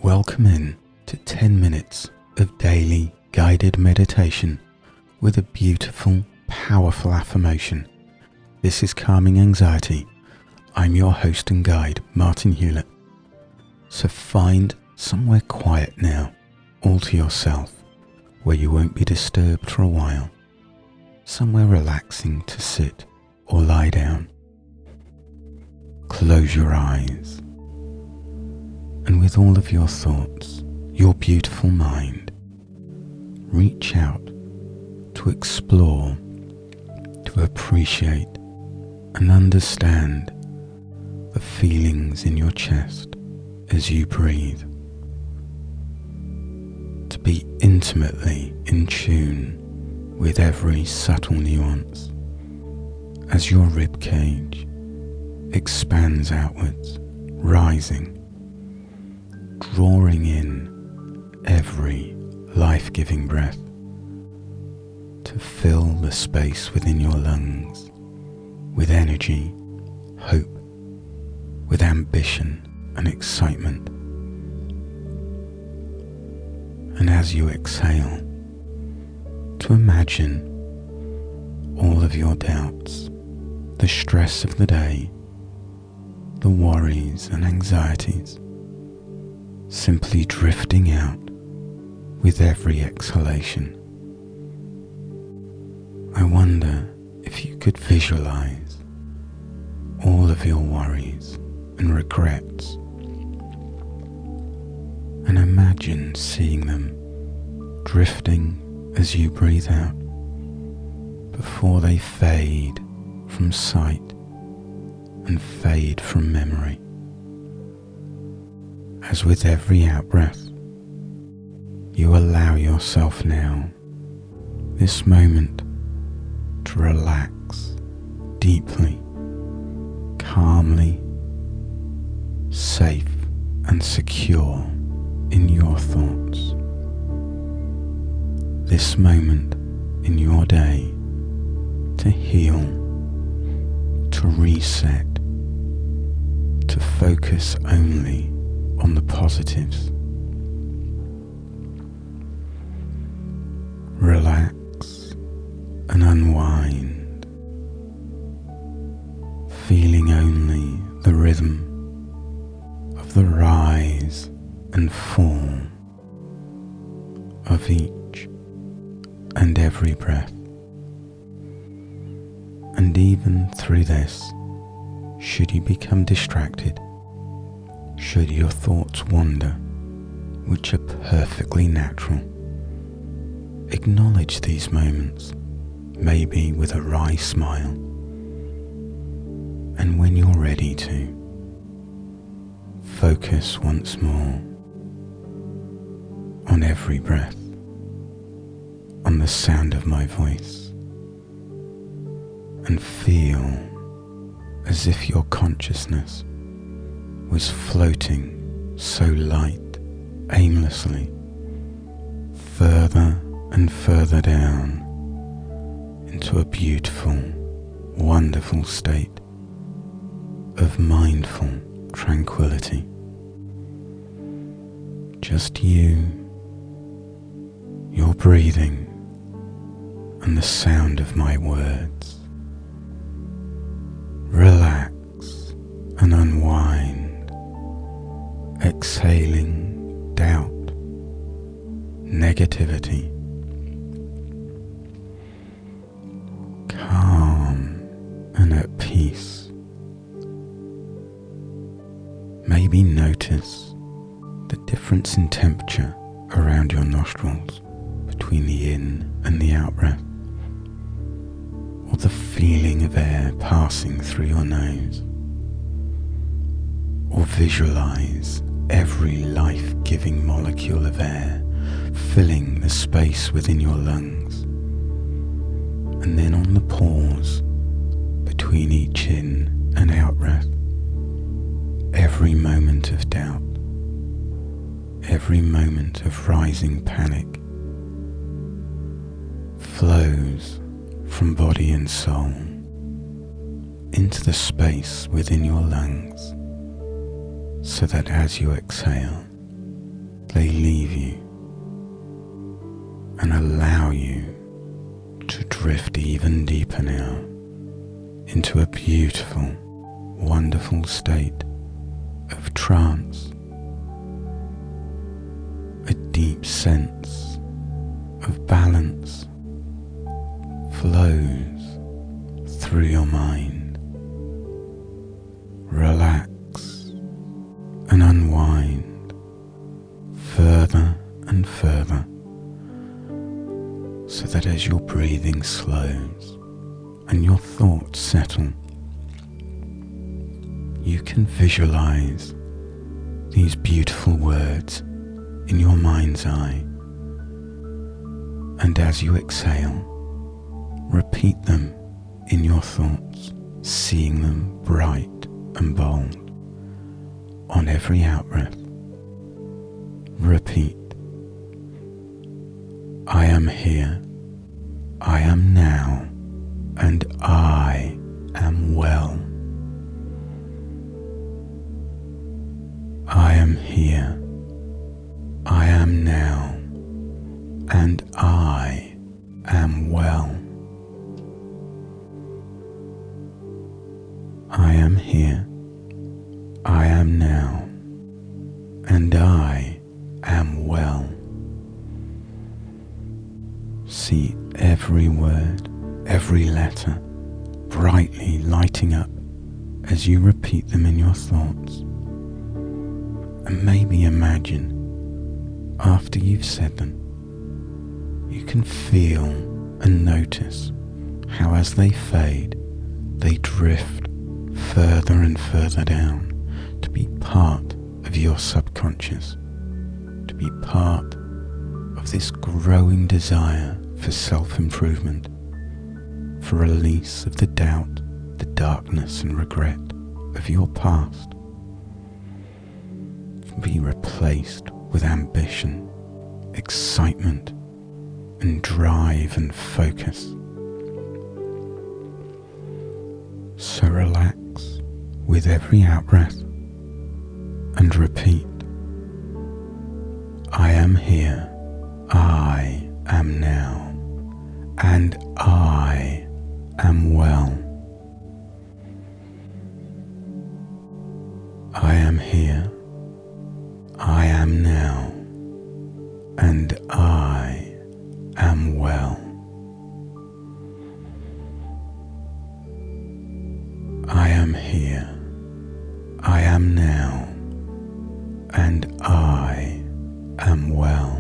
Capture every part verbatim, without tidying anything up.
Welcome in to ten minutes of daily guided meditation with a beautiful, powerful affirmation. This is Calming Anxiety. I'm your host and guide, Martin Hewlett. So find somewhere quiet now, all to yourself, where you won't be disturbed for a while. Somewhere relaxing to sit or lie down. Close your eyes. And with all of your thoughts, your beautiful mind, reach out to explore, to appreciate and understand the feelings in your chest as you breathe. To be intimately in tune with every subtle nuance as your rib cage expands outwards, rising, drawing in every life-giving breath to fill the space within your lungs with energy, hope, with ambition and excitement. And as you exhale, to imagine all of your doubts, the stress of the day, the worries and anxieties, simply drifting out with every exhalation. I wonder if you could visualize all of your worries and regrets and imagine seeing them drifting as you breathe out before they fade from sight and fade from memory. As with every out-breath, you allow yourself now, this moment, to relax deeply, calmly, safe and secure in your thoughts. This moment in your day to heal, to reset, to focus only on the positives. Relax and unwind, feeling only the rhythm of the rise and fall of each and every breath. And even through this, should you become distracted, should your thoughts wander, which are perfectly natural, acknowledge these moments, maybe with a wry smile, and when you're ready to, focus once more on every breath, on the sound of my voice, and feel as if your consciousness was floating so light, aimlessly, further and further down into a beautiful, wonderful state of mindful tranquility. Just you, your breathing, and the sound of my words. Relax and unwind, exhaling doubt, negativity. Calm and at peace. Maybe notice the difference in temperature around your nostrils between the in and the out breath, or the feeling of air passing through your nose, or visualize every life-giving molecule of air filling the space within your lungs, and then on the pause between each in and out breath, every moment of doubt, every moment of rising panic flows from body and soul into the space within your lungs, so that as you exhale, they leave you and allow you to drift even deeper now into a beautiful, wonderful state of trance. A deep sense of balance flows through your mind. Relax and unwind further and further, so that as your breathing slows and your thoughts settle, you can visualize these beautiful words in your mind's eye, and as you exhale, repeat them in your thoughts, seeing them bright and bold. On every out-breath, repeat, I am here, I am now, and I am well. I am here, I am now, and I am well. I am here, I am now, and I am well. See every word, every letter brightly lighting up as you repeat them in your thoughts. And maybe imagine, after you've said them, you can feel and notice how as they fade, they drift further and further down to be part of your subconscious, to be part of this growing desire for self-improvement, for release of the doubt, the darkness and regret of your past, be replaced with ambition, excitement, and drive and focus. So relax with every out-breath and repeat, I am here, I am now, and I am well. I am here, I am now, and I am well. I am here, I am now, and I am well.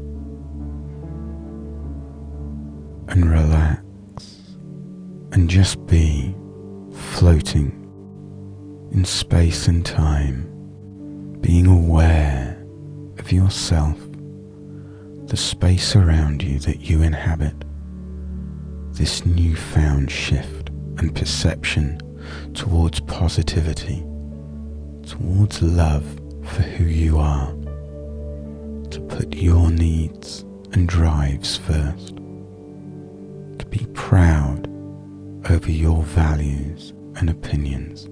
And relax and just be floating in space and time, being aware of yourself, the space around you that you inhabit, this newfound shift and perception towards positivity, towards love for who you are, to put your needs and drives first, to be proud over your values and opinions.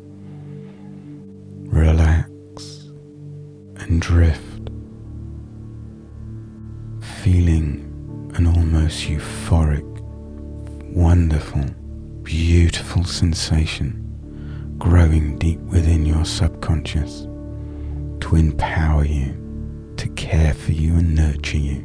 Relax and drift, feeling an almost euphoric, wonderful, beautiful sensation growing deep within your subconscious to empower you, to care for you and nurture you.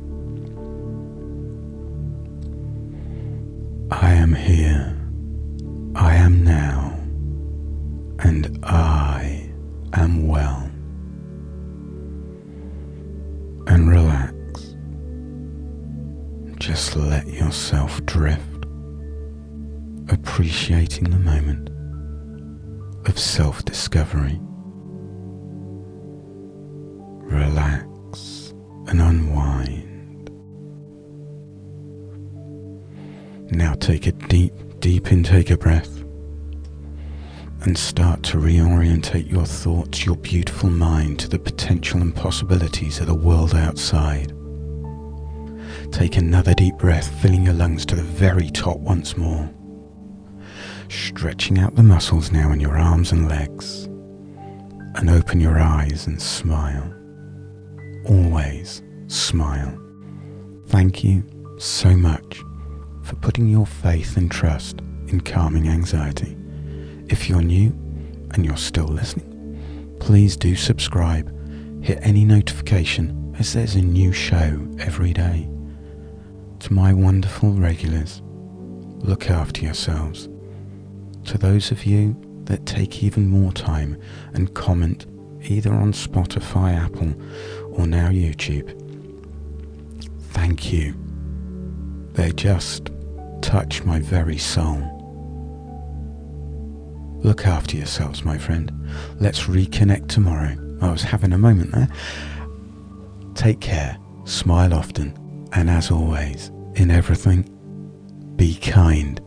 I am here, I am now, and I am well. And relax. Just let yourself drift, appreciating the moment of self-discovery. Relax and unwind. Now take a deep, deep intake of breath and start to reorientate your thoughts, your beautiful mind, to the potential and possibilities of the world outside. Take another deep breath, filling your lungs to the very top once more. Stretching out the muscles now in your arms and legs, and open your eyes and smile. always smile. Thank you so much for putting your faith and trust in Calming Anxiety. If you're new and you're still listening, please do subscribe. Hit any notification as there's a new show every day. To my wonderful regulars, look after yourselves. To those of you that take even more time and comment either on Spotify, Apple, or now YouTube, thank you. They just touch my very soul. Look after yourselves, my friend. Let's reconnect tomorrow. I was having a moment there. Take care, smile often, and as always, in everything, be kind.